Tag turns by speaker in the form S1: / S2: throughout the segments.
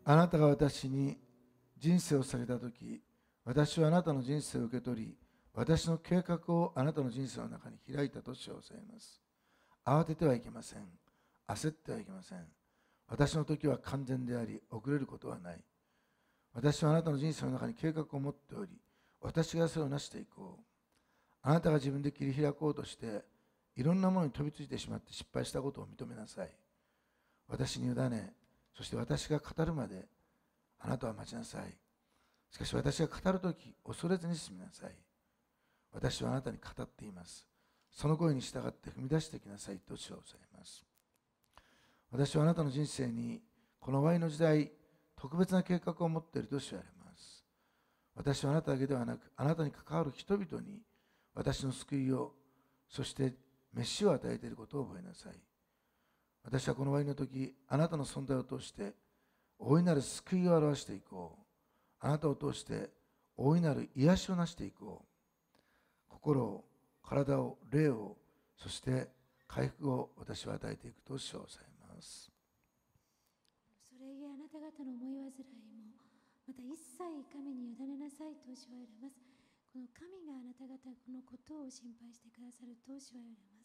S1: あなたが私に人生を下げたとき、私はあなたの人生を受け取り、私の計画をあなたの人生の中に開いたと称されます。慌ててはいけません。焦ってはいけません。私の時は完全であり、遅れることはない。私はあなたの人生の中に計画を持っており、私がそれを成していこう。あなたが自分で切り開こうとして、いろんなものに飛びついてしまって失敗したことを認めなさい。私に委ね、そして私が語るまで、あなたは待ちなさい。しかし私が語るとき、恐れずに進みなさい。私はあなたに語っています。その声に従って踏み出してきなさいと称されます。私はあなたの人生に、この終わりの時代、特別な計画を持っていると知られます。私はあなただけではなく、あなたに関わる人々に、私の救いを、そして飯を与えていることを覚えなさい。私はこの終わりの時、あなたの存在を通して、大いなる救いを表していこう。あなたを通して、大いなる癒しをなしていこう。心を、体を、霊を、そして回復を私は与えていくと称されます。
S2: それゆえあなた方の思い煩いも、また一切神に委ねなさいと主は言われます。この神があなた方のことを心配してくださると主は言われます。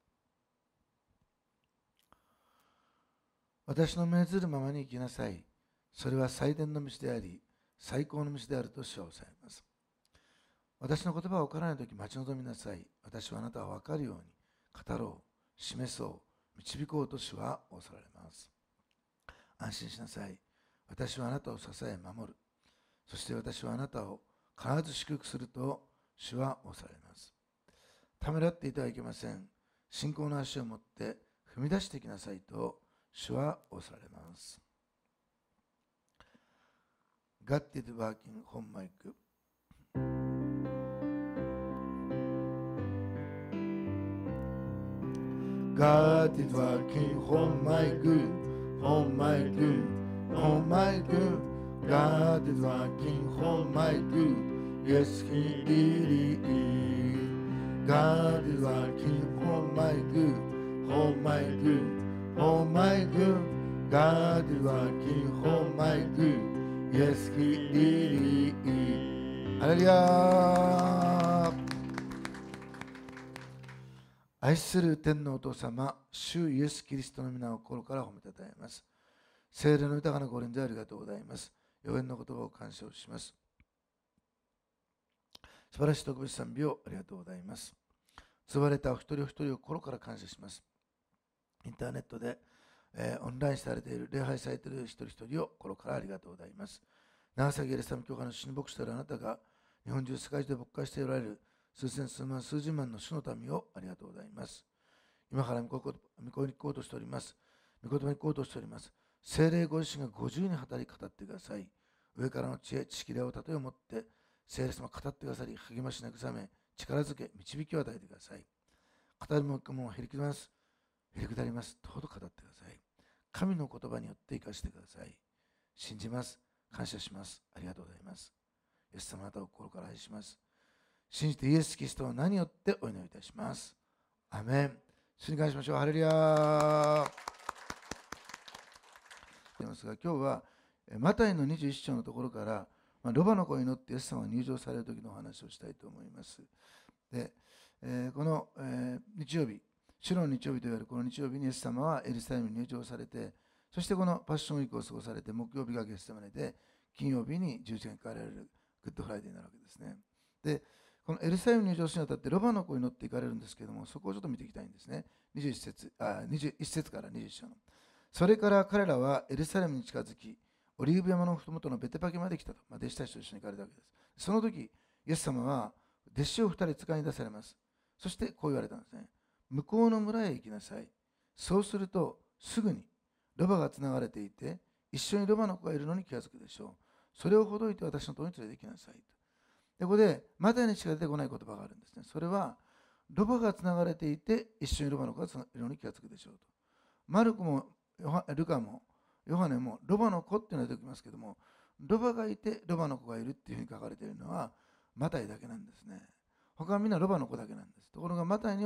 S1: 私の命ずるままに生きなさい。それは最善の道であり、最高の道であると称されます。私の言葉を分からないとき待ち望みなさい。私はあなたは分かるように語ろう、示そう、導こうと主は仰せられます。安心しなさい。私はあなたを支え守る。そして私はあなたを必ず祝福すると主は仰せられます。ためらっていてはいけません。信仰の足を持って踏み出してきなさいと主は仰せられます。God is working on my good. God is working on my good, on my good, on my good. God is working on my good. Yes, He really is. God is working on my good, on my good, on my good. God is working on my good. Yes, He really is. ハレルヤー。愛する天のお父様、主イエス・キリストの皆を心から褒めたたえます。聖霊の豊かなご臨在ありがとうございます。予言の言葉を感謝をします。素晴らしい特別賛美をありがとうございます。救われたお一人お一人を心から感謝します。インターネットで、オンラインされている、礼拝されている一人一人を心からありがとうございます。長崎エレサム教会の主に牧師であるあなたが、日本中世界中で牧会しておられる数千数万数十万の主の民をありがとうございます。今から御子に行こうとしております。御言葉に行こうとしております。聖霊ご自身が50に語り語ってください。上からの知恵、知識、霊を例えを持って、聖霊様語ってくださり、励まし慰め、力づけ、導きを与えてください。語るものをへりくだります。へりくだります。どうぞ語ってください。神の言葉によって生かしてください。信じます。感謝します。ありがとうございます。イエス様、あなたを心から愛します。信じてイエス・キリストは何によってお祈りいたします。アメン。主に感謝しましょう。ハレルヤー。ですが、今日はマタイの21章のところから、ロバの子に乗ってイエス様が入場される時のお話をしたいと思います。で、この、日曜日、主の日曜日といわれるこの日曜日にイエス様はエルサレムに入場されて、そしてこのパッションウィークを過ごされて、木曜日がゲストマネで、金曜日に十字架にかかられるグッドフライデーになるわけですね。で、このエルサレムに入場するにあたってロバの子に乗って行かれるんですけれども、そこをちょっと見ていきたいんですね。21節から21章の。それから彼らはエルサレムに近づき、オリーブ山のふもとのベテパキまで来たと、弟子たちと一緒に行かれたわけです。その時、イエス様は弟子を2人使いに出されます。そしてこう言われたんですね。向こうの村へ行きなさい。そうすると、すぐにロバがつながれていて、一緒にロバの子がいるのに気がつくでしょう。それをほどいて私のところに連れて行きなさいと。でここで、マタイにしか出てこない言葉があるんですね。それは、ロバがつながれていて、一緒にロバの子がいるのに気がつくでしょうと。マルコもルカもヨハネもロバの子っていうのが出てきますけども、ロバがいてロバの子がいるっていうふうに書かれているのはマタイだけなんですね。他はみんなロバの子だけなんです。ところがマタイには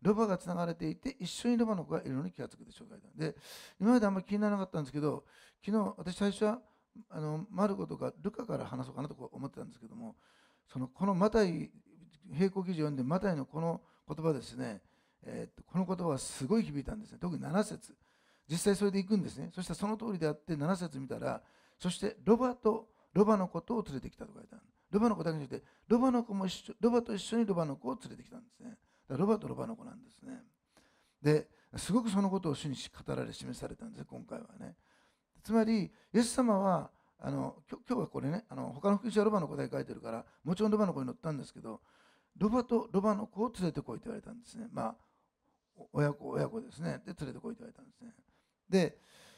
S1: ロバがつながれていて、一緒にロバの子がいるのに気がつくでしょうか。で、今まであんまり気にならなかったんですけど、昨日、私最初はマルコとかルカから話そうかなと思ってたんですけども、このマタイ、並行記事を読んで、マタイのこの言葉ですね、この言葉はすごい響いたんですね。特に7節。実際それで行くんですね。そしたらその通りであって、7節見たら、そしてロバのことを連れてきたと書いてある。ロバの子だけじゃなくて、ロバと一緒にロバの子を連れてきたんですね。だからロバとロバの子なんですね。で、すごくそのことを主に語られ示されたんですね、今回はね。つまり、イエス様は、今日はこれね、他の福音書はロバの子だけ書いてるから、もちろんロバの子に乗ったんですけど、ロバとロバの子を連れてこいと言われたんですね。まあ、親子ですね。で、連れてこいと言われたんですね。で、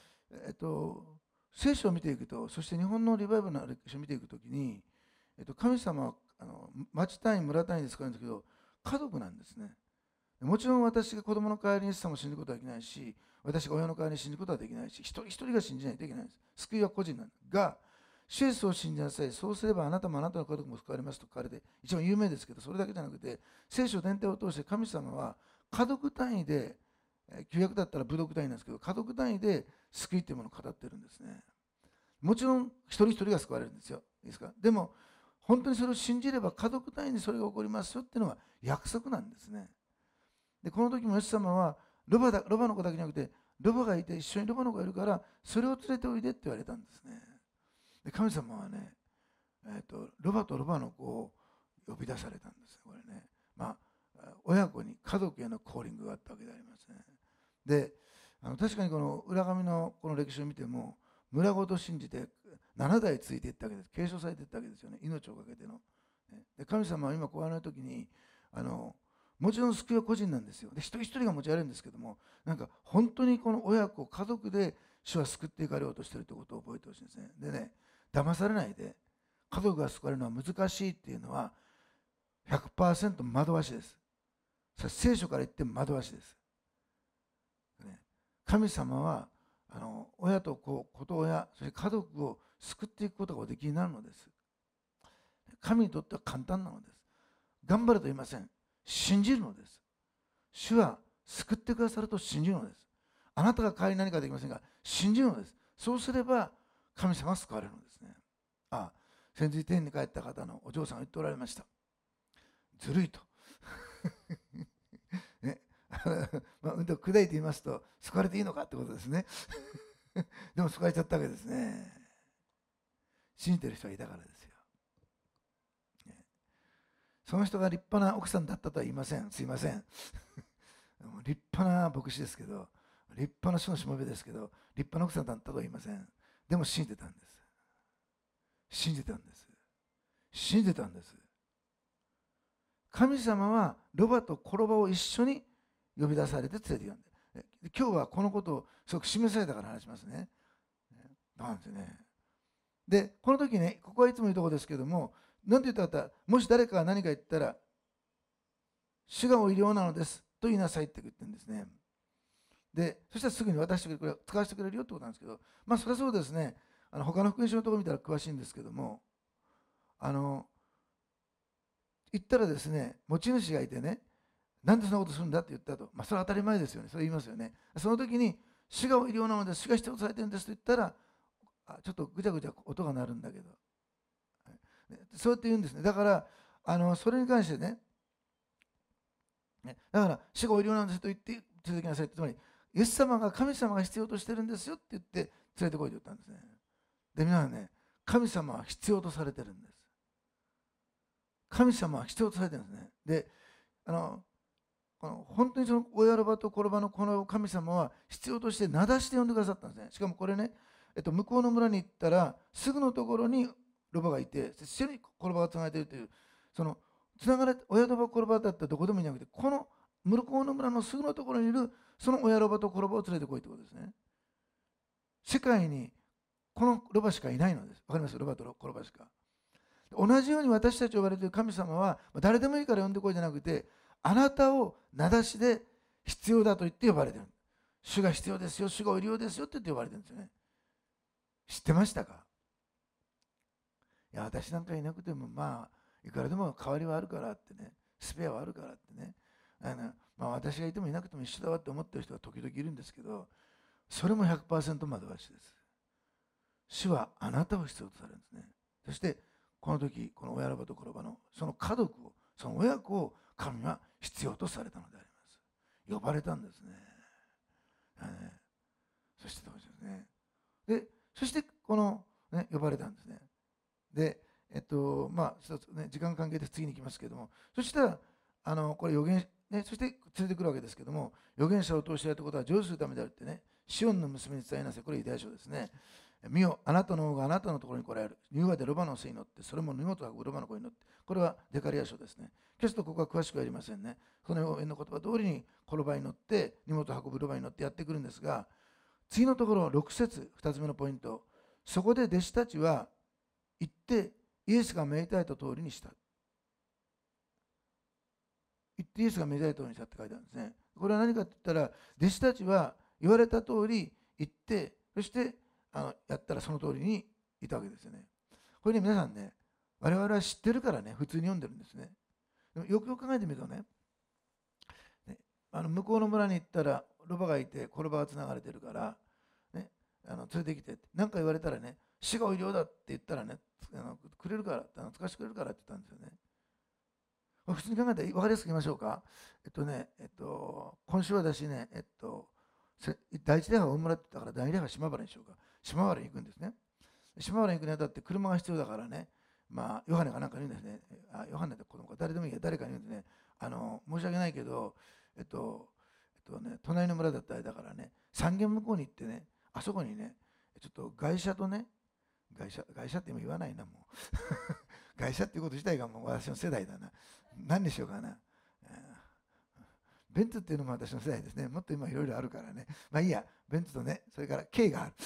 S1: 聖書を見ていくと、そして日本のリバイバルの歴史を見ていくときに、神様は町単位、村単位で使うんですけど、家族なんですね。もちろん私が子供の代わりにイエス様を信じることはできないし、私が親の代わりに信じることはできないし、一人一人が信じないといけないんです。救いは個人なんですが、主イエスを信じなさい。そうすればあなたもあなたの家族も救われますと書かれて、一番有名ですけど、それだけじゃなくて、聖書伝統を通して神様は家族単位で、旧約だったら部族単位なんですけど、家族単位で救いというものを語ってるんですね。もちろん一人一人が救われるんですよ。いいですか？でも、本当にそれを信じれば家族単位にそれが起こりますよっていうのは約束なんですね。で、この時もイエス様はロバの子だけじゃなくて、ロバがいて一緒にロバの子がいるから、それを連れておいでって言われたんですね。で、神様はね、ロバとロバの子を呼び出されたんです。これね。まあ、親子に家族へのコーリングがあったわけでありますね。で、確かにこの裏紙のこの歴史を見ても、村ごと信じて7代ついていったわけです。継承されていったわけですよね。命をかけての。で、神様は今こうの時に、もちろん救いは個人なんですよ。で、一人一人が持ち歩るんですけども、なんか本当にこの親子、家族で主は救っていかれようとしているということを覚えてほしいんですね。でね、騙されないで、家族が救われるのは難しいっていうのは 100% 惑わしです。聖書から言っても惑わしです。神様は親と子と親、そして家族を救っていくことがおできになるのです。神にとっては簡単なのです。頑張ると言いません。信じるのです。主は救ってくださると信じるのです。あなたが代わりに何かできませんが、信じるのです。そうすれば神様は救われるのですね。先日天に帰った方のお嬢さんが言っておられました。ずるいと。ね、砕いて言いますと、救われていいのかってことですね。でも救われちゃったわけですね。信じてる人がいたからですよ。その人が立派な奥さんだったとは言いません。すいません。立派な牧師ですけど、立派な主のしもべですけど、立派な奥さんだったとは言いません。でも信じてたんです。信じてたんです。信じてたんです。神様はロバとコロバを一緒に呼び出されて連れてきたんで、今日はこのことをすごく示されたから話しますね。なんですよね。で、この時ね、ここはいつも言うところですけども、何て言ったか、もし誰かが何か言ったら、主がお医療なのですと言いなさいって言ってるんですね。で、そしたらすぐに渡してくれる、使わせてくれるよってことなんですけど、まあ、それはそうですね、他の福音書のところ見たら詳しいんですけども、言ったらですね、持ち主がいてね、なんでそんなことするんだって言ったと、まあ、それは当たり前ですよね、それ言いますよね。その時に、主がお医療なのです、主が必要とされてるんですと言ったら、ちょっとぐちゃぐちゃ音が鳴るんだけど、そうやって言うんですね。だから、それに関してね、だから、主がお医療なんですと言って連れてきなさいって、つまり、イエス様が神様が必要としてるんですよって言って連れてこいと言ったんですね。で、皆さんね、神様は必要とされてるんです。神様は必要とされてるんですね。で、本当にその親ロバとコロバのこの神様は必要として名指しで呼んでくださったんですね。しかもこれね、向こうの村に行ったらすぐのところにロバがいて、一緒にコロバがつながれているという、そのつながれ親ロバコロバだったらどこでもいなくて、この向こうの村のすぐのところにいるその親ロバとコロバを連れてこいということですね。世界にこのロバしかいないのです。わかります？ロバとコロバしか。同じように私たち呼ばれている神様は誰でもいいから呼んでこいじゃなくて、あなたを名指しで必要だと言って呼ばれている。主が必要ですよ、主がお医療ですよって言って呼ばれてるんですよね。知ってましたか？いや、私なんかいなくてもまあいくらでも代わりはあるからってね、スペアはあるからってね、 私がいてもいなくても一緒だわって思ってる人が時々いるんですけど、それも 100% までは主です。主はあなたを必要とされるんですね。そしてこの時、この親ラバとコロバのその家族を、その親子を神は必要とされたのであります。呼ばれたんですね。そしてどうですね。で、そしてこの、呼ばれたんですね。で、一つね、時間関係で次に行きますけども、そしたら、これ預言、そして連れてくるわけですけども、預言者を通してやったことは成就するためであるってね、シオンの娘に伝えなさい。これユダヤ書ですね。見よ、あなたの王があなたのところに来られる。乳母でロバの背に乗って、それも荷物を運ぶロバの子に乗って、これはデカリア書ですね。今日とここは詳しくはやりませんね。この預言の言葉通りにこの場に乗って、荷物を運ぶロバに乗ってやってくるんですが、次のところ、6節、2つ目のポイント。そこで弟子たちは行って、イエスが命じられた通りにした。言ってイエスが命じられた通りにしたって書いてあるんですね。これは何かって言ったら、弟子たちは言われた通り行って、そしてやったらその通りにいたわけですよね。これね、皆さんね、我々は知ってるからね、普通に読んでるんですね。でもよくよく考えてみるとね、向こうの村に行ったら、ロバがいて、この場がつながれてるから、ね、連れてきて、何か言われたらね、死がお医療だって言ったらね、くれるから、使わせてくれるからって言ったんですよね。普通に考えたら分かりやすく言いましょうか。今週は私ね、第一礼拝を大村って言ったから、第二礼拝島原にしようか。島原に行くんですね。島原に行くにあたって車が必要だからね、ヨハネかなんかに言うんですね。ヨハネって子供か誰でもいいや、誰かに言うんですね。申し訳ないけど、隣の村だったらだからね、三軒向こうに行ってね、あそこにね、ちょっと外車とね、外車って今言わないな、もう。外車っていうこと自体がもう私の世代だな。何にしようかな。ベンツっていうのも私の世代ですね。もっと今いろいろあるからね。いいや、ベンツとね、それから K がある。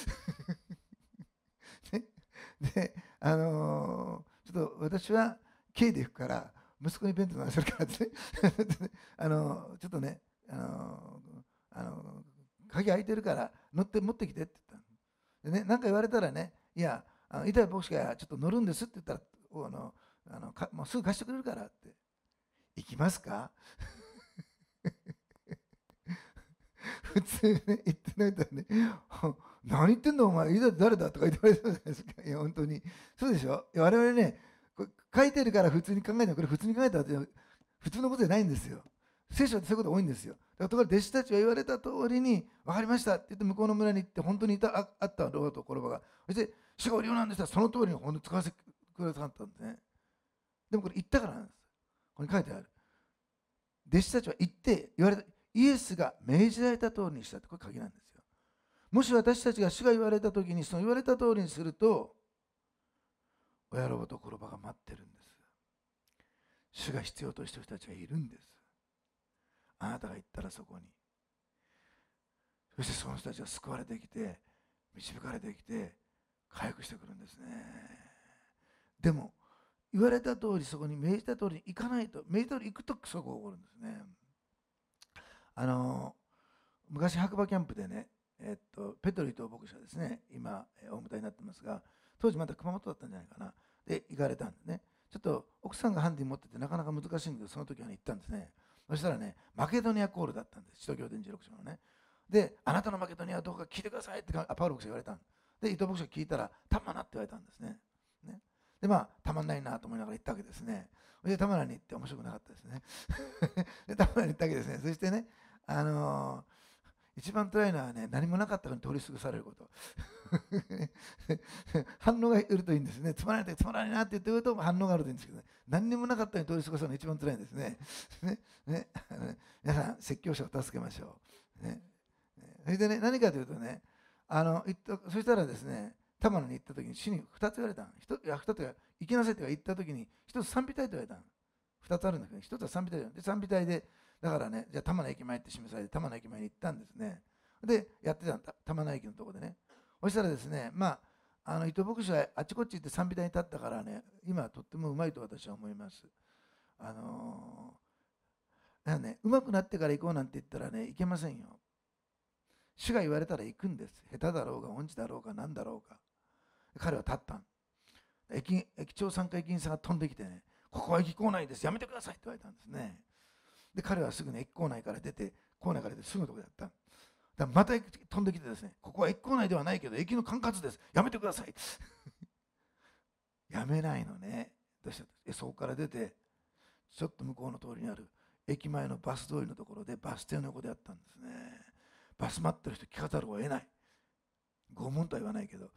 S1: ね、で、ちょっと私は K で行くから、息子にベンツ乗らせるからってね、ちょっとね、鍵開いてるから乗って持ってきてって言ったの。でね、なんか言われたらね、いや、板谷牧師がちょっと乗るんですって言ったら、もうすぐ貸してくれるからって。行きますか？普通ね、言ってないとね、何言ってんだお前、いざ誰だとか言って言われたじゃないですか。いや、本当に。そうでしょ？我々ね、これ書いてるから普通に考えてこれ普通に考えたら普通のことじゃないんですよ。聖書ってそういうこと多いんですよ。だから弟子たちが言われた通りに、分かりましたって言って向こうの村に行って、本当にあったロバとコロバが。そして、主がおりようなんですが、その通りに本当に使わせてくださったんですね。でもこれ言ったからなんです。ここに書いてある。弟子たちは言って言われた。イエスが命じられた通りにしたってこれ鍵なんですよ。もし私たちが主が言われた時にその言われた通りにすると、親ロバとコロバが待ってるんです。主が必要としている人たちがいるんです。あなたが行ったらそこに。そしてその人たちが救われてきて、導かれてきて、回復してくるんですね。でも、言われた通りそこに命じた通りに行かないと、命じた通り行くとそこが起こるんですね。昔白馬キャンプでね、ペトリと牧師はですね、今大舞台になってますが、当時まだ熊本だったんじゃないかな。で行かれたんですね。ちょっと奥さんがハンディ持っててなかなか難しいんで、その時はね行ったんですね。そしたらね、マケドニアコールだったんです。使徒行伝16章のね。で、あなたのマケドニアはどうか聞いてくださいってパウロ牧師が言われたんで、伊藤牧師が聞いたら、たまなって言われたんですね。で、たまんないなと思いながら行ったわけですね。で、たまらに行って面白くなかったですね。で、たまらに行ったわけですね。そしてね、一番辛いのはね、何もなかったのに通り過ごされること。反応がいるといいんですね。つまらない、つまらないなって言ってくると反応があるといいんですけどね。何にもなかったのに通り過ごすのが一番辛いんですね。皆さん、説教者を助けましょう。それでね、何かというとね、そしたらですね、玉野に行った時に主に2つ言われたの。2つが行きなさいって言った時に、1つ賛美隊と言われたの。2つあるんだけど、1つは賛美隊で、賛美隊で、だからね、じゃあ玉野駅前って示されて、玉野駅前に行ったんですね。で、やってたんだ、玉野駅のところでね。そしたらですね、伊藤牧師はあっちこっち行って賛美隊に立ったからね、今はとってもうまいと私は思います。うまくなってから行こうなんて言ったらね、いけませんよ。主が言われたら行くんです。下手だろうが、音痴だろうが、何だろうか。彼は立ったん。駅長さんか駅員さんが飛んできてね、ここは駅構内です。やめてくださいって言われたんですね。 で彼はすぐね駅構内から出て、構内から出てすぐのところでやった。だからまた飛んできてですね、ここは駅構内ではないけど駅の管轄です、やめてくださいやめないのね。どうした？そこから出てちょっと向こうの通りにある駅前のバス通りのところでバス停の横でやったんですね。バス待ってる人聞かざるを得ない。拷問とは言わないけど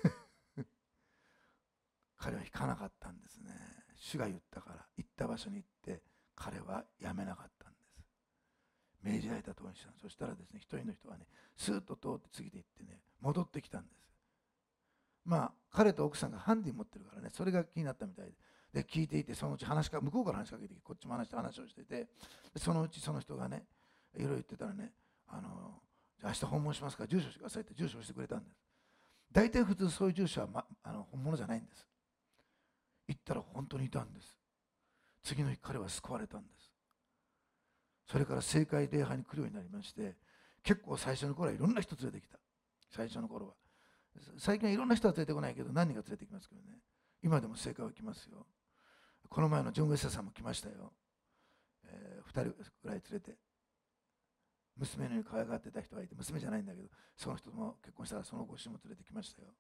S1: 彼は引かなかったんですね。主が言ったから、行った場所に行って彼はやめなかったんです。命じられた通りにした。そしたらですね、一人の人はねスーッと通って次で行ってね戻ってきたんです。まあ彼と奥さんがハンディ持ってるからね、それが気になったみたいで、聞いていて、そのうち向こうから話しかけてきて、こっちも話をしてて、そのうちその人がねいろいろ言ってたらね、じゃあ明日訪問しますから住所してくださいって住所をしてくれたんです。大体普通そういう住所は、本物じゃないんです。行ったら本当にいたんです。次の日彼は救われたんです。それから正会礼拝に来るようになりまして、結構最初の頃はいろんな人連れてきた。最初の頃は。最近はいろんな人は連れてこないけど、何人か連れてきますけどね。今でも正会は来ますよ。この前のジョン・ウェスターさんも来ましたよ。2人ぐらい連れて。娘のように可愛がってた人がいて、娘じゃないんだけど、その人も結婚したらそのご主人も連れてきましたよ。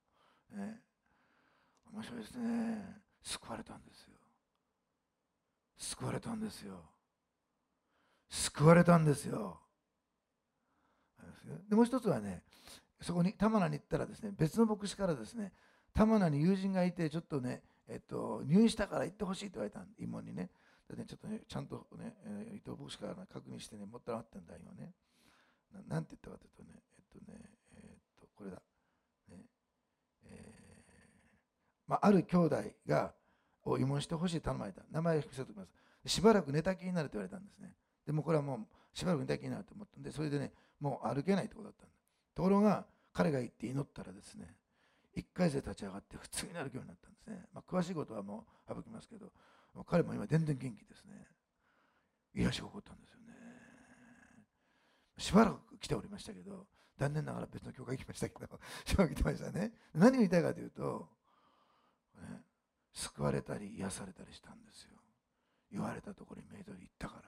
S1: 面白いですね。救われたんですよ。救われたんですよ。救われたんですよ。でもう一つはね、そこに玉名に行ったらですね、別の牧師からですね、玉名に友人がいてちょっとね、入院したから行ってほしいと言われたんで、慰問にね。でね、ちょっとねちゃんとね、伊藤牧師から確認してね持ってもらったんだ今ね。なんて言ったかというとね、これだ、ね、ある兄弟がを慰問してほしいと頼まれた。名前を伏せておきます。しばらく寝たきりになると言われたんですね。でもこれはもうしばらく寝たきりになると思ったんで、それでねもう歩けないってことだったんだ。ところが彼が行って祈ったらですね、一回で立ち上がって普通に歩くようになったんですね。詳しいことはもう省きますけど、彼も今全然元気ですね。癒しが起こったんですよね。しばらく来ておりましたけど、残念ながら別の教会行きましたけどしばらく来てましたね。何を言いたいかというと、救われたり癒されたりしたんですよ。言われたところに命通り行ったから。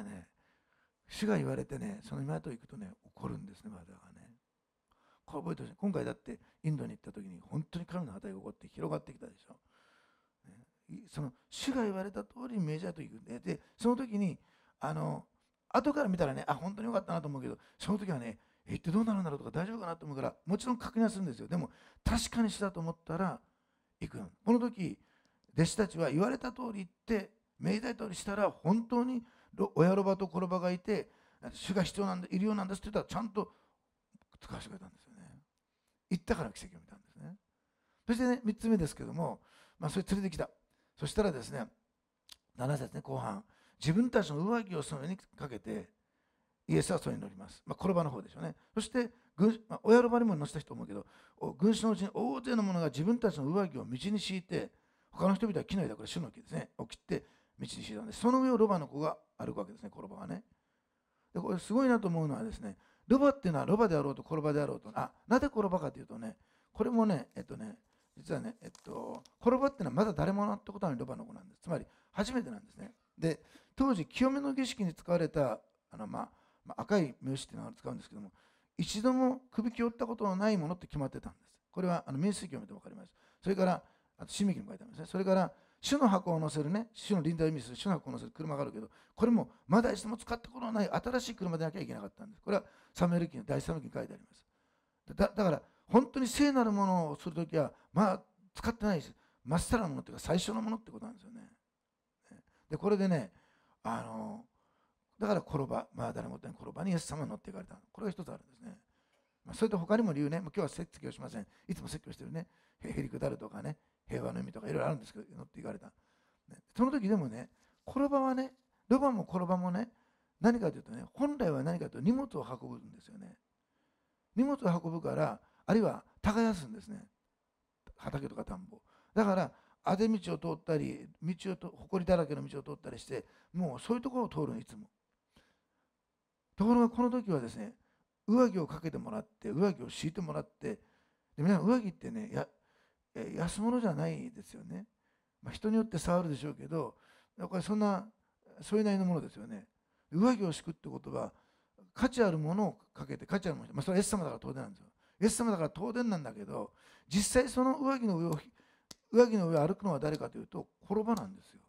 S1: 主が言われてね、その港行くとね怒るんですね、まだがね。これ覚えてほしい。今回だってインドに行った時に本当に神の働きが起こって広がってきたでしょ。その主が言われた通りに命じられと行くんで、でその時に後から見たらね、本当によかったなと思うけど、その時はね、行ってどうなるんだろうとか大丈夫かなと思うから、もちろん確認はするんですよ。でも確かに主だと思ったら行く。この時弟子たちは言われた通り行って命じられた通りしたら、本当に親ロバと子ロバがいて、主が必要なんだ、いるようなんですって言ったらちゃんと使わせてくれたんですよね。行ったから奇跡を見たんですね。そしてね、3つ目ですけども、それ連れてきた。そしたらですね、7節ね、後半、自分たちの上着をその上にかけて、イエスはそれに乗ります。転ばの方でしょうね。そして、親ロバにも乗せた人思うけど、群衆のうちに大勢の者が自分たちの上着を道に敷いて、他の人々は木の枝、これ種の木ですね、を切って道に敷いたんです。その上をロバの子が歩くわけですね、転ばがね。でこれすごいなと思うのはですね、ロバっていうのはロバであろうと転ばであろうと、なぜ転ばかというとね、これもね、実はね、転ばっていうのはまだ誰もなったことないロバの子なんです。つまり初めてなんですね。で、当時清めの儀式に使われた赤い名刺っていうのを使うんですけども、一度も首き折ったことのないものって決まってたんです。これは民数記を見て分かります。それからあと新明記にも書いてあるんですね。それから主の箱を乗せるね、主の臨在を意味する主の箱を乗せる車があるけど、これもまだ一度も使ったことのない新しい車でなきゃいけなかったんです。これはサムエル記の第3記に書いてあります。だから本当に聖なるものをするときは使ってないです。まっさらなものっていうか最初のものってことなんですよね。でこれでね、だから転ば、誰もってない転ばにイエス様が乗っていかれた。これが一つあるんですね。それと他にも理由ね、今日は説教しません。いつも説教してるね、へりくだるとかね、平和の意味とかいろいろあるんですけど、乗っていかれた。その時でもね、転ばはね、ロバも転ばもね、何かというとね、本来は何かというと荷物を運ぶんですよね。荷物を運ぶから、あるいは耕すんですね。畑とか田んぼ。だから、あぜ道を通ったり、埃だらけの道を通ったりして、もうそういうところを通るの、いつも。ところがこの時はですね、上着をかけてもらって、上着を敷いてもらって、で皆さん、上着ってね、安物じゃないですよね。人によって触るでしょうけど、これそんなそれなりのものですよね。上着を敷くってことは価値あるものをかけて、価値あるもの、それはイエス様だから当然なんですよ。イエス様だから当然なんだけど、実際その上着の上を歩くのは誰かというと転ばなんですよ。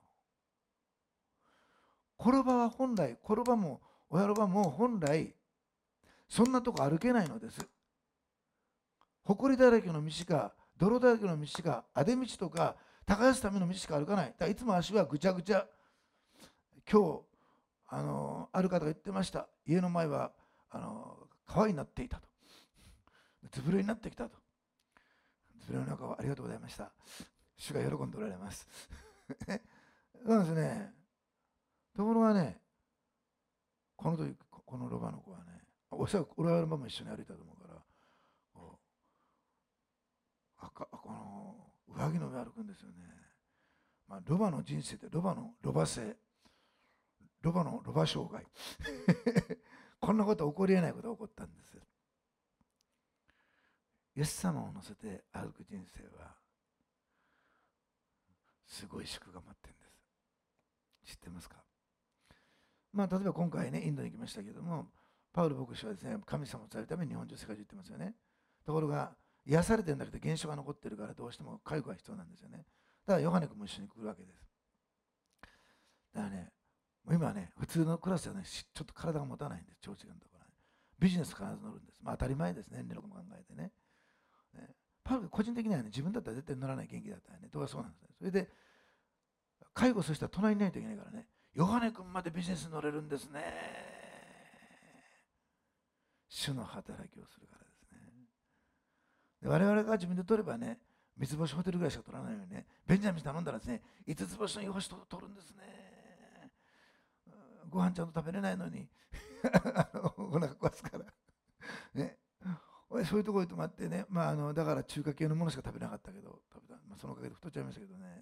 S1: 転ばも親ロバも本来そんなとこ歩けないのです。埃だらけの道か泥だらけの道かあぜ道とか耕すための道しか歩かない。だからいつも足はぐちゃぐちゃ。今日ある方が言ってました。家の前は川になっていたと。ずぶ濡れになってきたと。ずぶ濡れの中はありがとうございました。主が喜んでおられます。そうですね。ところがね、この時、このロバの子はね、おそらく俺はロバも一緒に歩いたと思うから、この上着の上歩くんですよね。ロバの人生ってロバのロバ性、ロバのロバ障害。こんなこと起こりえないことが起こったんです。イエス様を乗せて歩く人生はすごい祝が待ってるんです。知ってますか？例えば今回ね、インドに行きましたけども、パウロ牧師はですね、神様を伝えるために日本中世界中行ってますよね。ところが、癒されてるんだけど現象が残ってるからどうしても介護が必要なんですよね。だからヨハネ君も一緒に来るわけです。だからね、もう今はね、普通のクラスではね、ちょっと体が持たないんです、長時間だから、ね。ビジネス必ず乗るんです。当たり前ですね、年齢も考えてね。パウロ個人的にはね、自分だったら絶対乗らない元気だったらね、どうかそうなんですね。それで、介護する人は隣にいないといけないからね、ヨハネ君までビジネスに乗れるんですね。主の働きをするからですね。で我々が自分で取ればね、三つ星ホテルぐらいしか取らないようにね、ベンジャミン頼んだらですね、五つ星のいい星取るんですね。ご飯ちゃんと食べれないのにお腹壊すからね。そういうところに泊まってね、だから中華系のものしか食べなかったけど、そのおかげで太っちゃいましたけどね。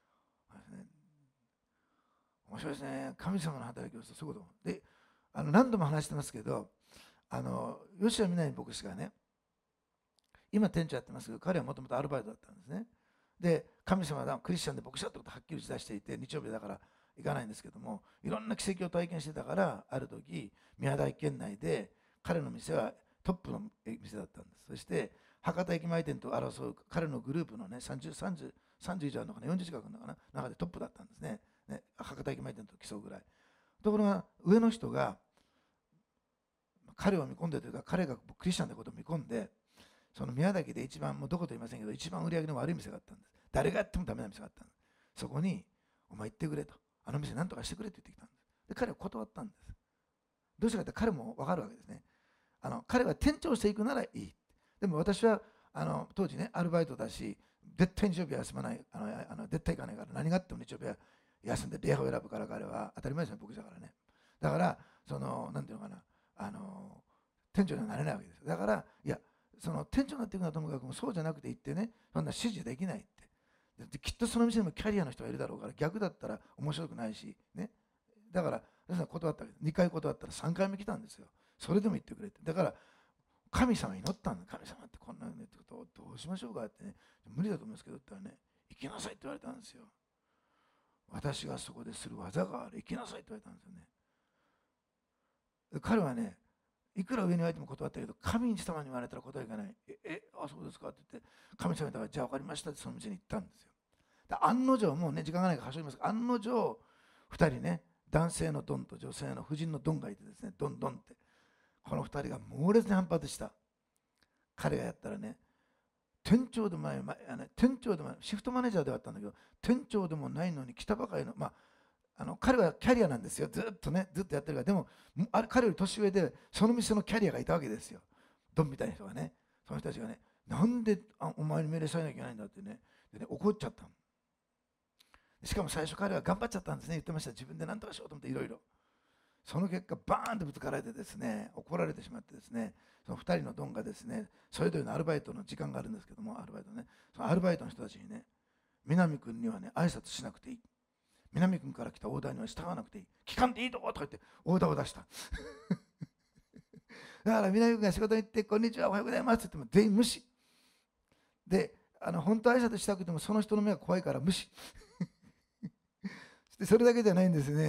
S1: 面白いですね。神様の働きをする、そういうことで、何度も話してますけど、吉谷みなみ牧師がね、今店長やってますけど、彼はもともとアルバイトだったんですね。で、神様がクリスチャンで牧師だってことをはっきり打ち出していて、日曜日だから行かないんですけども、いろんな奇跡を体験してたから、ある時、宮台県内で彼の店はトップの店だったんです。そして、博多駅前店と争う彼のグループのね、30以上あるのかな、40近くあるのかな、中でトップだったんですね。博多駅前店と競うぐらい。ところが、上の人が、彼を見込んでというか、彼がクリスチャンのことを見込んで、その宮崎で一番、もうどこと言いませんけど、一番売り上げの悪い店があったんです。誰がやってもダメな店があったんです。そこに、お前行ってくれと。あの店何とかしてくれって言ってきたんです。で、彼は断ったんです。どうしてかって彼も分かるわけですね。彼は店長していくならいい。でも私は、当時ね、アルバイトだし、絶対日曜日は休まない。絶対行かないから、何があっても日曜日は休んで礼拝を選ぶから彼は当たり前ですね、僕だからね。だから、なんていうのかな、店長にはなれないわけです。だから、いや、その店長になっていくのはともかくもそうじゃなくて言ってね、そんな指示できないって。できっとその店にもキャリアの人がいるだろうから、逆だったら面白くないし、ね。だから、断ったわけです。2回断ったら3回目来たんですよ。それでも言ってくれって。だから、神様に祈ったんだ。神様ってこんなねってことをどうしましょうかってね、無理だと思うんですけど、って言ったらね、行きなさいって言われたんですよ。私がそこでする技がある。行きなさいって言われたんですよね。彼はね、いくら上に言われても断ったけど、神様に言われたら答えがない。そうですかって言って、神様に言ったら、じゃあ分かりましたってその店に行ったんですよ。案の定、もうね、時間がないから走りますが、案の定、2人ね、男性のドンと女性の婦人のドンがいてですね、ドンドンって。この2人が猛烈に反発した。彼がやったらね、店長でもない、シフトマネージャーではあったんだけど、店長でもないのに来たばかりの、彼はキャリアなんですよ。ずっとやってるから。でも、彼より年上で、その店のキャリアがいたわけですよ。ドンみたいな人がね。その人たちがね、なんでお前に命令されなきゃいけないんだってね。でね、怒っちゃったの。しかも最初彼は頑張っちゃったんですね。言ってました。自分で何とかしようと思っていろいろ。その結果、バーンとぶつかられてですね、怒られてしまってですね、その2人のドンがですね、それぞれのアルバイトの時間があるんですけども、アルバイトね、そのアルバイトの人たちにね、南君にはね、挨拶しなくていい。南君から来たオーダーには従わなくていい。聞かんでいいとことか言ってオーダーを出した。だから南君が仕事に行って、こんにちは、おはようございますって言っても全員無視。で、本当は挨拶したくてもその人の目が怖いから無視。でそれだけじゃないんですね。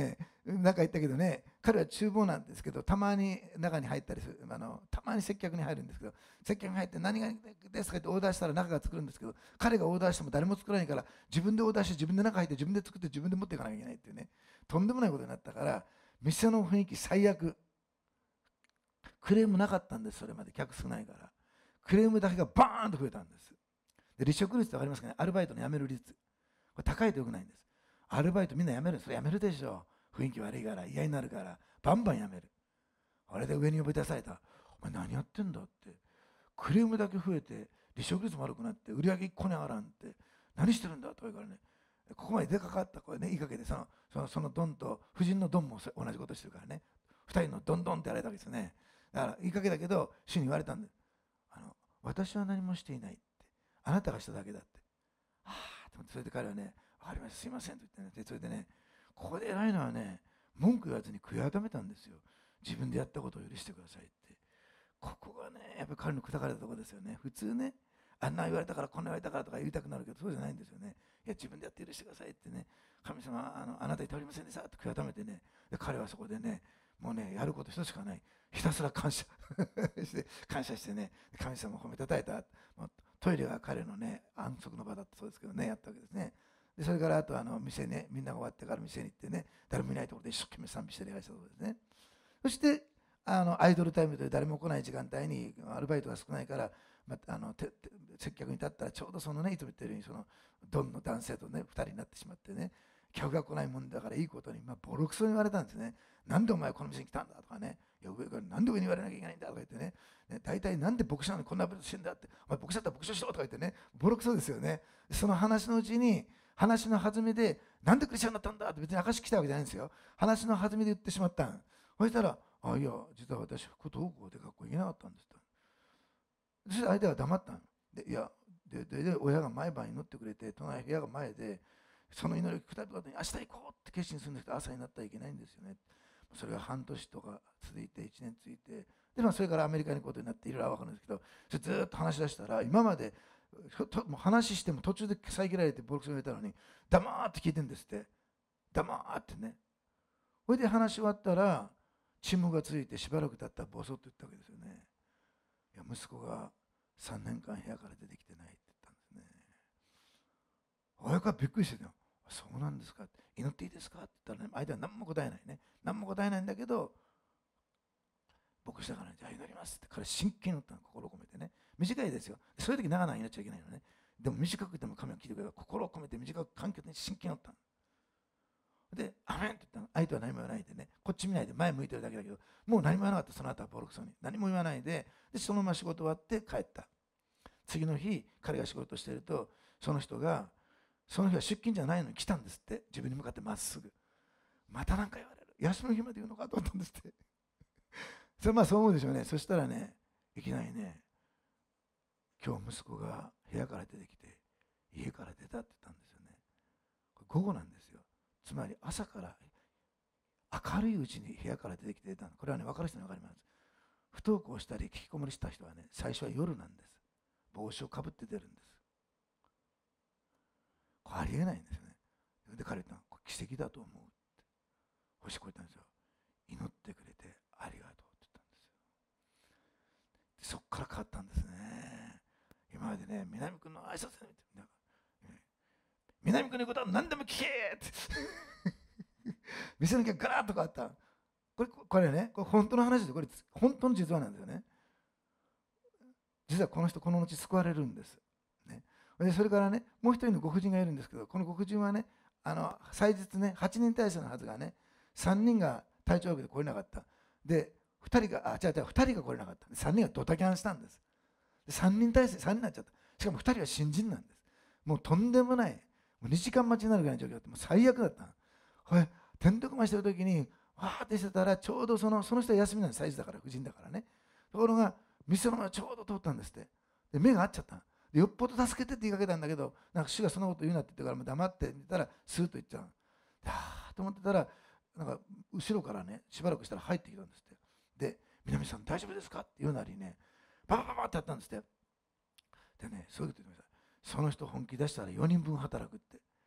S1: 中行ったけどね、彼は厨房なんですけど、たまに中に入ったりする、たまに接客に入るんですけど、接客に入って何がですかってオーダーしたら中が作るんですけど、彼がオーダーしても誰も作らないから、自分でオーダーして、自分で中入って、自分で作って、自分で持っていかなきゃいけないっていうね、とんでもないことになったから、店の雰囲気最悪。クレームなかったんです、それまで客少ないから。クレームだけがバーンと増えたんです。で、離職率って分かりますかね、アルバイトの辞める率。これ高いとよくないんです。アルバイトみんな辞める。それ辞めるでしょ。雰囲気悪いから、嫌になるから、バンバン辞める。あれで上に呼び出された。お前何やってんだって。クレームだけ増えて、離職率も悪くなって、売り上げ1個に上がらんって。何してるんだとか言うからね。ここまで出かかった、これね、言いかけて、そのドンと、夫人のドンも同じことしてるからね。2人のドンドンってやられたわけですよね。だから言いかけだけど、主に言われたんで、私は何もしていないって。あなたがしただけだって。はあ、それで彼はね、わかりました、すいませんと言ってね、それでね、ここで偉いのはね、文句言わずに悔い改めたんですよ。自分でやったことを許してくださいって。ここがね、やっぱり彼の砕かれたところですよね。普通ね、あんな言われたから、こんな言われたからとか言いたくなるけど、そうじゃないんですよね。いや、自分でやって許してくださいってね、神様、あなたに頼りませんでしたって悔い改めてね、で彼はそこでね、もうね、やること一つしかない。ひたすら感謝して感謝してね、神様を褒めたたえた。トイレが彼のね、安息の場だったそうですけどね、やったわけですね。でそれからあと店ね、みんなが終わってから店に行ってね、誰もいないところで一生懸命賛美して礼拝したところですね。そしてアイドルタイムという誰も来ない時間帯にアルバイトが少ないから、接客に立ったらちょうどそのね、いつも言ってるようにそのドンの男性とね、2人になってしまってね、客が来ないもんだからいいことに、ボロクソに言われたんですね。なんでお前この店に来たんだとかね、いや上からなんで上に言われなきゃいけないんだとか言ってね、大体なんで牧師なのにこんなことしてんだって、お前牧師だったら牧師しろとか言ってね、ボロクソですよね。その話のうちに、話の弾みで、なんでクリスチャンになったんだって別に証来たわけじゃないんですよ。話の弾みで言ってしまったん。そしたら、いや、実は私、服登校で学校行けなかったんですと。そして相手は黙ったんで、いや、で親が毎晩祈ってくれて、隣部屋が前で、その祈りを聞くたびごとに、明日行こうって決心するんですけど、朝になったらいけないんですよね。それが半年とか続いて、1年続いて、で、それからアメリカに行くことになって、いろいろ分かるんですけど、それずっと話し出したら、今まで、もう話しても途中で遮られてボロクソに言われたのに、黙って聞いてるんですって。黙ってね。それで話し終わったら、沈黙が続いてしばらく経ったらボソッと言ったわけですよね。いや、息子が3年間部屋から出てきてないって言ったんですね。親からびっくりしてたよ。そうなんですかって。祈っていいですかって言ったらね、相手は何も答えないね。何も答えないんだけど、牧師だからね、じゃあ祈りますって。彼真剣に祈ったの、心を込めてね。短いですよ。そういう時長々祈っちゃいけないのね。でも短くても神を聞いてくれる。心を込めて短く簡潔に真剣に祈ったの。で、アメンって言ったの。相手は何も言わないでね、こっち見ないで前向いてるだけだけど、もう何も言わなかった。その後はボロクソに。何も言わないで、そのまま仕事終わって帰った。次の日、彼が仕事していると、その人が、その日は出勤じゃないのに来たんですって。自分に向かってまっすぐ。また何か言われる。休みの日まで言うのかと思ったんですって。それそう思うでしょうね。そしたらね、いきなりね、今日息子が部屋から出てきて、家から出たって言ったんですよね。これ午後なんですよ。つまり朝から明るいうちに部屋から出てきて出たの。これはね、分かる人に分かります。不登校したり引きこもりした人はね、最初は夜なんです。帽子をかぶって出るんです。これありえないんですよね。で、彼言ったの、これ奇跡だと思うって。星こう言ったんですよ。祈ってくれてありがとうって言ったんですよ。でそっから変わったんですね。今までね、南君の挨拶で南君の言うことは何でも聞けって店の客ガラッと変わった。これね、これ本当の話で、これ本当の実話なんですよね。実はこの人、この後救われるんです。ね、でそれからね、もう一人のご婦人がいるんですけど、このご婦人はね、祭日ね、8人体制のはずがね、3人が体調悪くて来れなかった。で、2人が来れなかった。3人がドタキャンしたんです。で3人体制、3人になっちゃった。しかも2人は新人なんです。もうとんでもない、もう2時間待ちになるぐらいの状況だって、もう最悪だった。これ、てんてこましてる時に、わーってしてたら、ちょうどその人は休みなんです、祭日だから、婦人だからね。ところが、店の前をちょうど通ったんですって。で、目が合っちゃった。でよっぽど助けてって言いかけたんだけど、なんか主がそんなこと言うなって言ってから、もう黙ってみたら、スーッと言っちゃう。と思ってたら、なんか後ろからね、しばらくしたら入ってきたんですって。で、南さん大丈夫ですかって言うなりね、ババババってやったんですって。でね、そういうこと言ってました。その人本気出したら4人分働くって。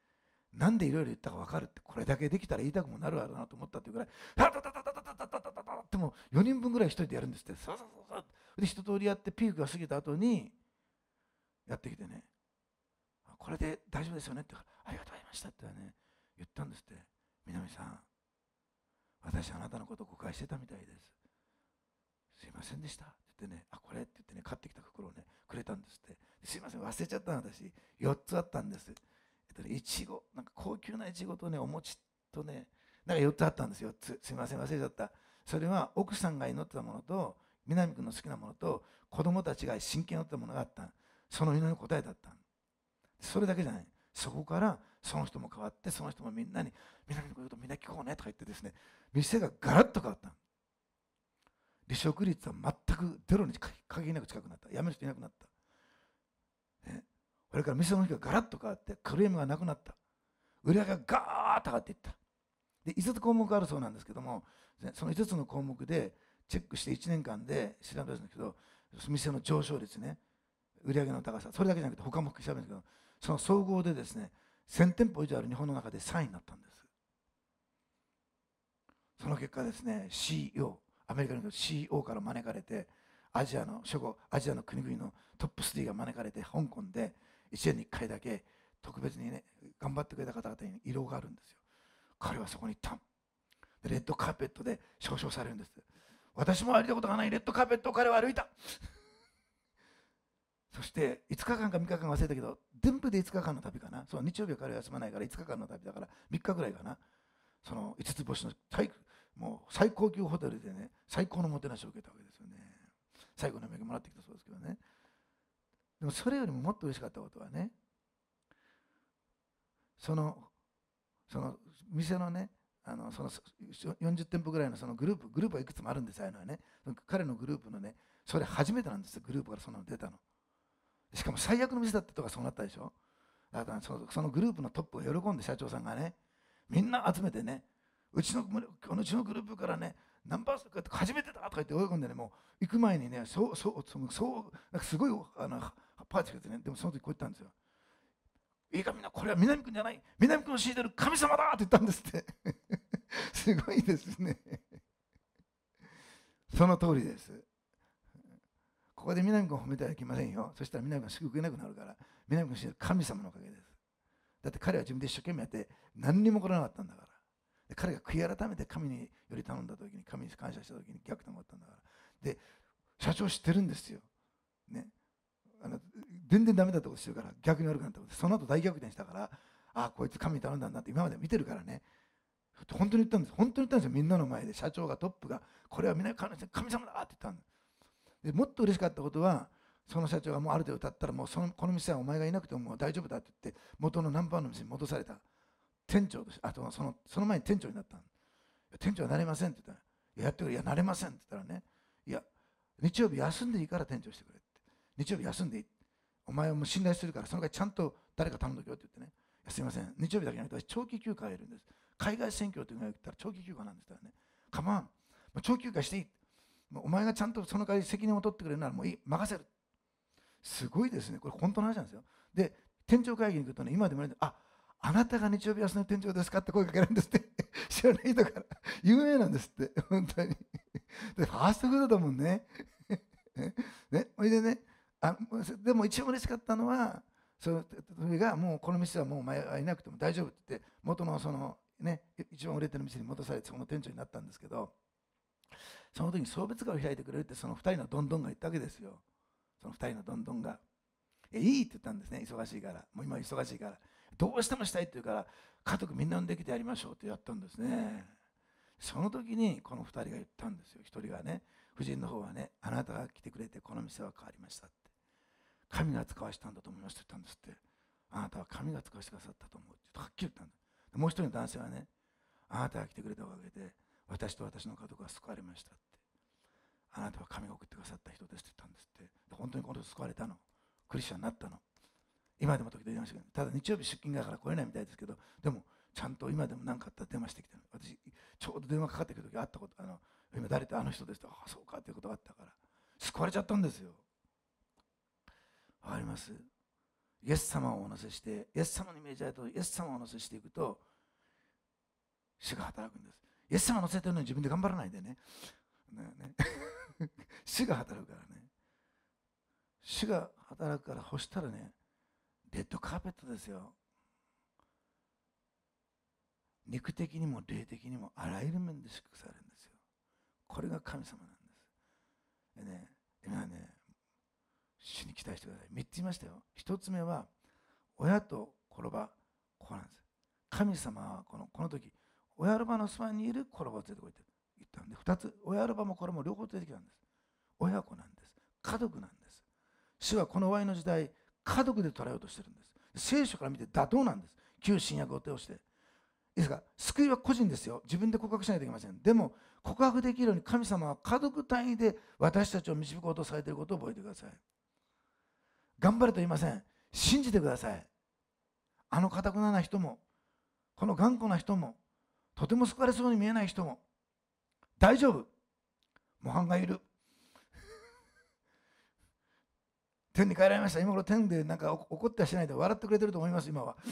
S1: なんでいろいろ言ったか分かるって、これだけできたら言いたくもなるわろうなと思ったっていうぐらい、タタタタタタタタタタタってもう4人分ぐらい一人でやるんですって。ささささで一通りやってピークが過ぎた後にやってきてね、これで大丈夫ですよねって言うから、ありがとうございましたってね言ったんですって。南さん、私あなたのことを誤解してたみたいです。すいませんでしたって言ってね、これって言ってね、買ってきた袋をねくれたんですって。すいません、忘れちゃったの私。4つあったんです。いちご、なんか高級ないちごとね、お餅とね、なんか4つあったんですよ。4つ。すいません、忘れちゃった。それは奥さんが祈ってたものと、南君の好きなものと、子供たちが真剣に祈ってたものがあった。その祈りの答えだった。それだけじゃない。そこからその人も変わって、その人もみんなに、南君のことみんな聞こうねとか言ってですね、店がガラッと変わった。離職率は全くゼロに限りなく近くなった。辞める人いなくなった。ね、これから店の人がガラッと変わって、クレームがなくなった。売り上げがガーッと上がっていった。で、5つ項目あるそうなんですけども、その5つの項目でチェックして1年間で調べるんですけど、店の上昇率ね、売り上げの高さ、それだけじゃなくて他も調べるんですけど、その総合でですね、1000店舗以上ある日本の中で3位になったんです。その結果ですね、CEO、アメリカの CEO から招かれて、アジアの国々のトップ3が招かれて、香港で1年に1回だけ特別にね、頑張ってくれた方々に慰労があるんですよ。彼はそこに行った。レッドカーペットで表彰されるんです。私も歩いたことがないレッドカーペットを彼は歩いた。そして5日間か3日間忘れたけど、全部で5日間の旅かな。そう、日曜日は彼は休まないから5日間の旅だから3日ぐらいかな。その5つ星のもう最高級ホテルでね、最高のもてなしを受けたわけですよね。最後の恵みもらってきたそうですけどね。でもそれよりももっと嬉しかったことはね、その店のね、その40店舗ぐらいのそのグループはいくつもあるんですよ、ああいうのはね。彼のグループのね、それ初めてなんですよ、グループからそんなの出たの。しかも最悪の店だったとかそうなったでしょ。だからそのグループのトップが喜んで、社長さんがね、みんな集めてね、うちのグループからね、ナンバース初めてだとか言って喜んでね、もう行く前にね、なんかすごいパーティーがですね、でもその時こう言ったんですよ。いいかみんな、これは南君じゃない、南君を信じてる神様だって言ったんですって。すごいですね。その通りです。ここで南君を褒めてはいけませんよ。そしたら南君がすぐ受けなくなるから、南君を信じてる神様のおかげです。だって彼は自分で一生懸命やって何にも起こらなかったんだから。で彼が悔い改めて神により頼んだ時に、神に感謝した時に逆転があったんだから。で、社長知ってるんですよ。ね。全然ダメだったことしてるから逆に悪くなったことで、その後大逆転したから、こいつ神に頼んだんだって今まで見てるからね。本当に言ったんです。本当に言ったんですよ。みんなの前で社長がトップが、これはみんな神様だって言ったんです。でもっと嬉しかったことは、その社長がもうある程度経ったら、もうこの店はお前がいなくてももう大丈夫だって言って、元のナンバーの店に戻された。店長として、その前に店長になったの。店長はなれませんって言ったら、やってくれ、いや、なれませんって言ったらね、いや、日曜日休んでいいから店長してくれって。日曜日休んでいい。お前をもう信頼するから、その回ちゃんと誰か頼んどけよって言ってね、いやすいません、日曜日だけじゃなくて、長期休暇を得るんです。海外選挙というのが言ったら長期休暇なんですからね、かまん、長期休暇していい。お前がちゃんとその代わり責任を取ってくれるならもういい、任せる。すごいですね、これ本当の話なんですよ。で、店長会議に行くとね、今でもね、あなたが日曜日休みの店長ですかって声かけられるんですって。知らない人から。有名なんですって、本当に。で、ファーストフードだもんね。ね、それでね、でも一番嬉しかったのは、それがもうこの店はもうお前はいなくても大丈夫って言って、元のそのね、一番売れてる店に戻されて、その店長になったんですけど、その時に送別会を開いてくれるってその2人のどんどんが言ったわけですよ。その2人のどんどんが。いいって言ったんですね、忙しいから。もう今忙しいから。どうしてもしたいって言うから、家族みんな呼んできてやりましょうってやったんですね。その時にこの2人が言ったんですよ。1人がね、夫人の方はね、あなたが来てくれてこの店は変わりましたって。神が使わしたんだと思いますって言ったんですって。あなたは神が使わしてくださったと思うってはっきり言ったんだ。もう一人の男性はね、あなたが来てくれたおかげで私と私の家族は救われましたって。あなたは神が送ってくださった人ですって言ったんですって。本当にこの人救われたの。クリスチャンになったの。今でも時々電話してくれる。ただ日曜日出勤だから来れないみたいですけど、でもちゃんと今でも何かあったら電話してきてる。私ちょうど電話かかってくる時あったこと、今誰ってあの人ですと、そうかっていうことがあったから救われちゃったんですよ。わかります？ イエス様をお乗せして、イエス様に命じられたイエス様をお乗せしていくと、主が働くんです。イエス様を乗せてるのに自分で頑張らないでね。主が働くからね。主が働くから、干したらね、レッドカーペットですよ。肉的にも霊的にもあらゆる面で祝福されるんですよ。これが神様なんです。でね、今ね、主に期待してください。3つ言いましたよ。1つ目は、親と子ロバ、こうなんです。神様はこの時、親ロバのそばにいる子ロバを連れてこいって言ったんで、2つ、親ロバも子ロバも両方連れてきたんです。親子なんです。家族なんです。主はこの終わりの時代、家族で捉えようとしてるんです。聖書から見て妥当なんです。旧新約を通して。いいですか、救いは個人ですよ。自分で告白しないといけません。でも、告白できるように神様は家族単位で私たちを導こうとされていることを覚えてください。頑張れと言いません。信じてください。あの堅くなな人も、この頑固な人も、とても救われそうに見えない人も、大丈夫。模範がいる。天に帰られました。今頃天でなんか怒ってはしないで笑ってくれてると思います、今は。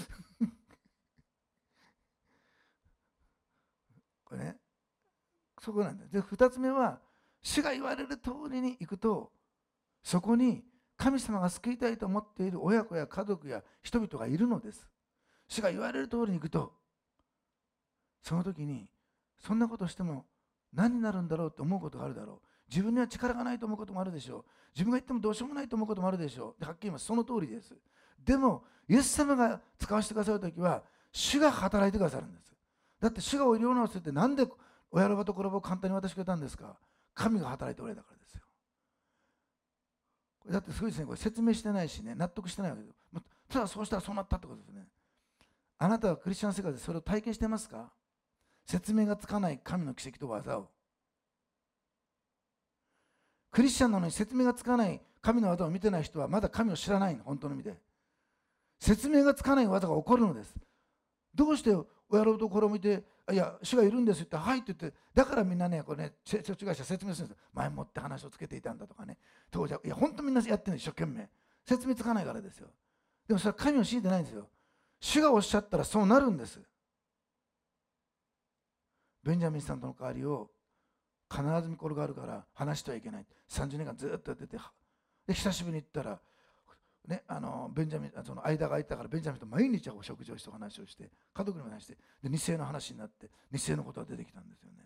S1: これね、そこなんです。で、2つ目は、主が言われる通りに行くと、そこに神様が救いたいと思っている親子や家族や人々がいるのです。主が言われる通りに行くと、その時に、そんなことしても何になるんだろうって思うことがあるだろう。自分には力がないと思うこともあるでしょう。自分が言ってもどうしようもないと思うこともあるでしょう。ではっきり言います。その通りです。でも、イエス様が使わせてくださるときは、主が働いてくださるんです。だって主がお医療直すってなんで親ロバと子ロバを簡単に渡してくれたんですか？神が働いておられたからですよ。だってすごいですね。これ説明してないしね、納得してないわけです。ただそうしたらそうなったってことですね。あなたはクリスチャン生活でそれを体験してますか？説明がつかない神の奇跡と技を。クリスチャンなのに説明がつかない神の技を見てない人はまだ神を知らないの、本当の意味で。説明がつかない技が起こるのです。どうして親ロバと子ロバを見て、いや、主がいるんですって、はいって言って、だからみんなね、これね、設置会社説明するんです。前もって話をつけていたんだとかね。当時は、いや、本当みんなやってるんです、一生懸命。説明つかないからですよ。でもそれは神を信じてないんですよ。主がおっしゃったらそうなるんです。ベンジャミンさんとの代わりを必ず見ころがあるから話してはいけない。30年間ずっとやってて、で久しぶりに行ったら、ね、ベンジャミン、その間が空いたからベンジャミンと毎日お食事をしてお話をして、家族にも話して、で2世の話になって、2世のことが出てきたんですよね。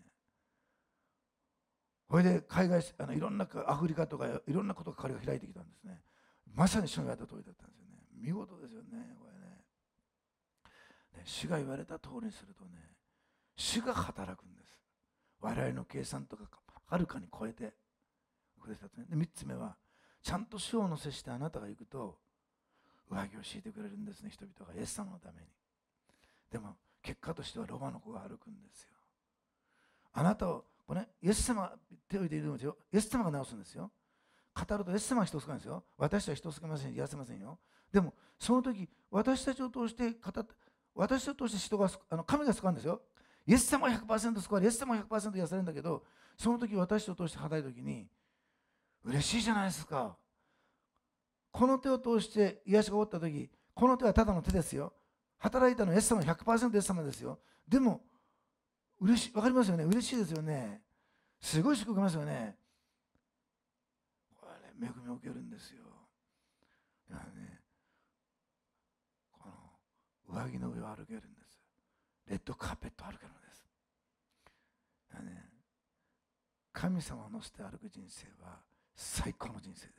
S1: それで海外、いろんなアフリカとかいろんなことが彼が開いてきたんですね。まさに主が言われた通りだったんですよね。見事ですよね、これね。主が言われた通りにするとね、主が働くんです。我々の計算とかはるかに超えて。で3つ目は、ちゃんと主を乗せしてあなたが行くと、上着を敷いてくれるんですね、人々がイエス様のために。でも、結果としてはロバの子が歩くんですよ。あなたを、これ、ね、イエス様、手を入れるんですよ。イエス様が治すんですよ。語るとイエス様が人を救うんですよ。私は人を救いません、癒せませんよ。でも、その時、私たちを通して語って、私を通して人が神が救うんですよ。イエス様は 100% 救われ、イエス様は 100% 癒されるんだけど、その時私を通して働いた時に、嬉しいじゃないですか。この手を通して癒しが起こった時、この手はただの手ですよ。働いたのはイエス様 100% イエス様ですよ。でも、嬉しい、わかりますよね。嬉しいですよね。すごい祝福ますよね。これ、恵みを受けるんですよ。いやね、この上着の上を歩けるんです。レッドカーペットを歩けるのです。いやね、神様を乗せて歩く人生は最高の人生です。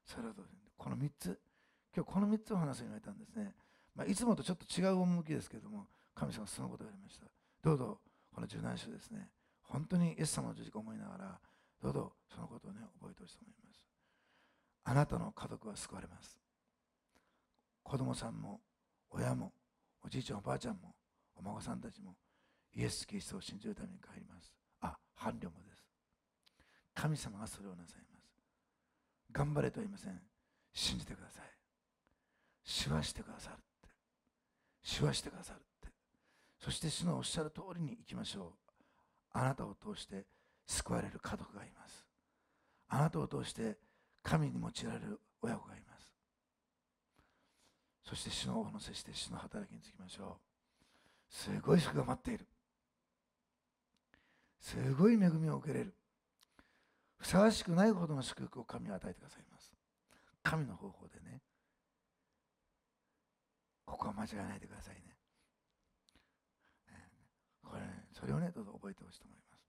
S1: それはどうですか。この3つ、今日この3つを話すように言われたんですね。いつもとちょっと違う趣ですけれども、神様はそのことを言われました。どうぞ、この受難書ですね、本当にイエス様の十字架を思いながら、どうぞそのことをね、覚えてほしいと思います。あなたの家族は救われます。子供さんも、親も、おじいちゃん、おばあちゃんも、お孫さんたちも、イエス・キリストを信じるために帰ります。伴侶もです。神様がそれをなさいます。頑張れとは言いません。信じてください。主はしてくださるって。主はしてくださるって。そして主のおっしゃる通りに行きましょう。あなたを通して救われる家族がいます。あなたを通して神に用いられる親子がいます。 そして主のお乗せして主の働きにつきましょう。すごい祝福が待っている。すごい恵みを受けれる。ふさわしくないほどの祝福を神は与えてくださいます。神の方法でね。ここは間違えないでくださいね。これね、それをね、どうぞ覚えてほしいと思います。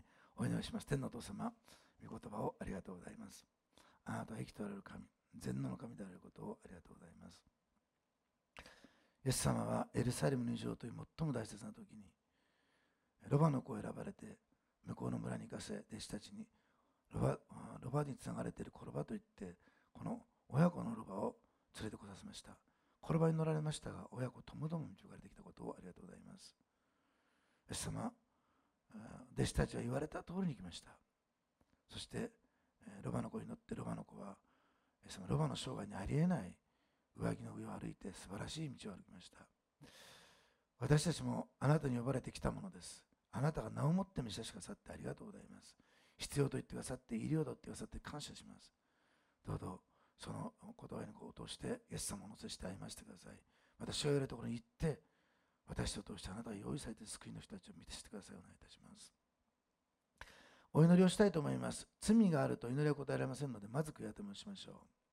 S1: お祈りします。天のお父様、御言葉をありがとうございます。あなたは生きておられる神、全能の神であることをありがとうございます。イエス様はエルサレムの以上という最も大切な時に、ロバの子を選ばれて、向こうの村に行かせ、弟子たちにロバにつながれている転ばといって、この親子のロバを連れてこさせました。転ばに乗られましたが、親子ともども導かれてきたことをありがとうございます。イエス様、弟子たちは言われた通りに来ました。そして、ロバの子に乗ってロバの子は、イエス様、ロバの生涯にありえない上着の上を歩いて素晴らしい道を歩きました。私たちもあなたに呼ばれてきたものです。あなたが名をもって召し出してくださってありがとうございます。必要と言ってくださって、医療と言ってくださって感謝します。どうぞその言葉のことを通してイエス様を乗せして歩ませてください。また主がいるところに行って、私を通してあなたが用意されて救いの人たちを満たしてください。お願いいたします。お祈りをしたいと思います。罪があると祈りは答えられませんので、まず悔やみをしましょう。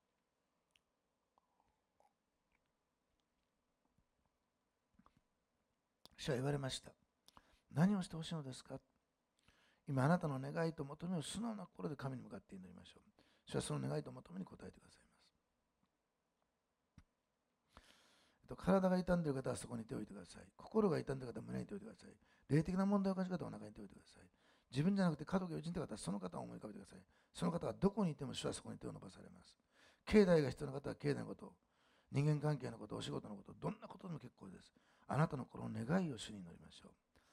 S1: 主は言われました。何をしてほしいのですか。今あなたの願いと求めを素直な心で神に向かって祈りましょう。主はその願いと求めに応えてくださいます。体が痛んでいる方はそこに手を置いてください。心が痛んでいる方は胸に手を置いてください。霊的な問題を感じる方はお腹に手を置いてください。自分じゃなくて家族や友人という方はその方を思い浮かべてください。その方はどこにいても主はそこに手を伸ばされます。境内が必要な方は境内のこと、人間関係のこと、お仕事のこと、どんなことでも結構です。あなたの心の願いを主に祈りましょう。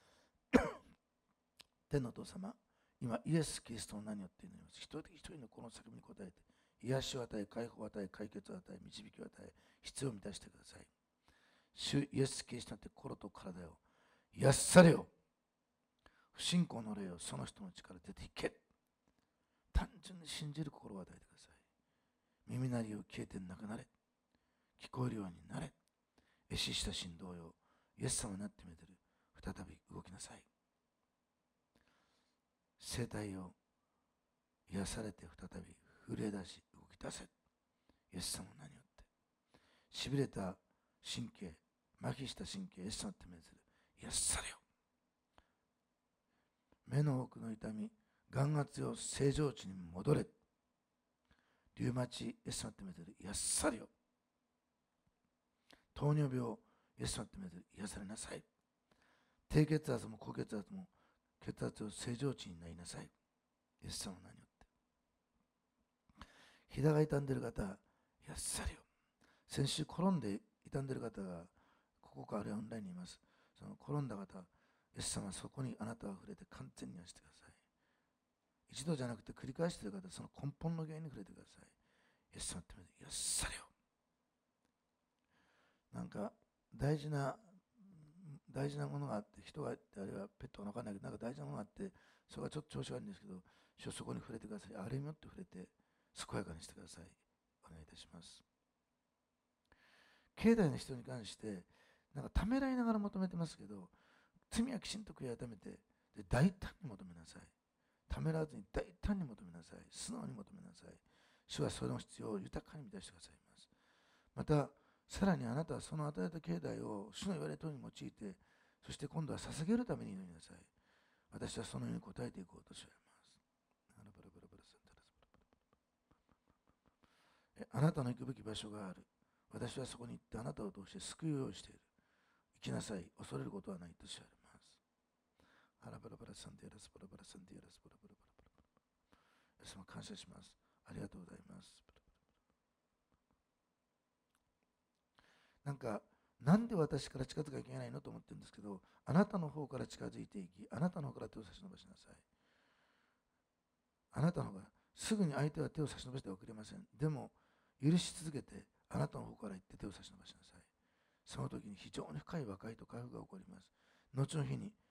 S1: 天のお父様、今イエス・キリストの名によって祈ります。一人一人のこの叫びに応えて、癒しを与え、解放を与え、解決を与え、導きを与え、必要を満たしてください。主イエス・キリストによって心と体を癒されよ。不信仰の霊をその人の力で出ていけ。単純に信じる心を与えてください。耳鳴りを消えてなくなれ。聞こえるようになれ。壊死した振動よ。イエス様になってみてる。再び動きなさい。声帯を癒されて再び震え出し動き出せ。イエス様の名によって。しびれた神経、麻痺した神経、イエス様って命ずる。癒されよ。目の奥の痛み、眼圧よ、正常値に戻れ。リウマチ、イエス様って命ずる。癒されよ。糖尿病、イエス様って命ずる。癒されなさい。低血圧も高血圧も血圧を正常値になりなさい。イエス様の名によって。膝が痛んでいる方、癒されよ。先週転んで痛んでいる方がここかあるいはオンラインにいます。その転んだ方、イエス様はそこにあなたは触れて完全に癒してください。一度じゃなくて繰り返している方、その根本の原因に触れてください。イエス様って癒されよ。なんか大事なものがあって、人があって、あるいはペットが分からないけど、なんか大事なものがあって、それがちょっと調子が悪いんですけど、主はそこに触れてください。あれによって触れて、健やかにしてください。お願いいたします。境内の人に関して、なんかためらいながら求めてますけど、罪はきちんと悔い改めて、で大胆に求めなさい。ためらわずに大胆に求めなさい。素直に求めなさい。主はその必要を豊かに満たしてくださいます。また、さらにあなたはその与えた境内を主の言われたように用いて、そして今度は捧げるために祈りなさい。私はそのように答えていこうとします。あなたの行くべき場所がある。私はそこに行ってあなたを通して救いを用意している。行きなさい。恐れることはないとします。ハラバラバラサンディアラスバラバラサンディアラスバラバラバラバラバラ。イエス様感謝します。ありがとうございます。なんで私から近づかなきゃいけないのと思ってるんですけど、あなたの方から近づいていき、あなたの方から手を差し伸ばしなさい。あなたの方からすぐに相手は手を差し伸ばしてはくれません。でも許し続けて、あなたの方から行って手を差し伸ばしなさい。その時に非常に深い和解と回復が起こります。後の日に